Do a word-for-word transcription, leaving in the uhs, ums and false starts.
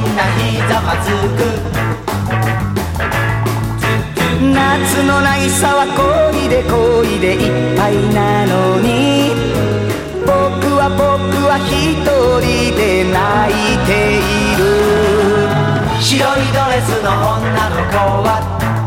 なひざまずく。 夏の渚は恋で恋でいっぱいなのに、僕は僕は一人で泣いている。 白いドレスの女の子は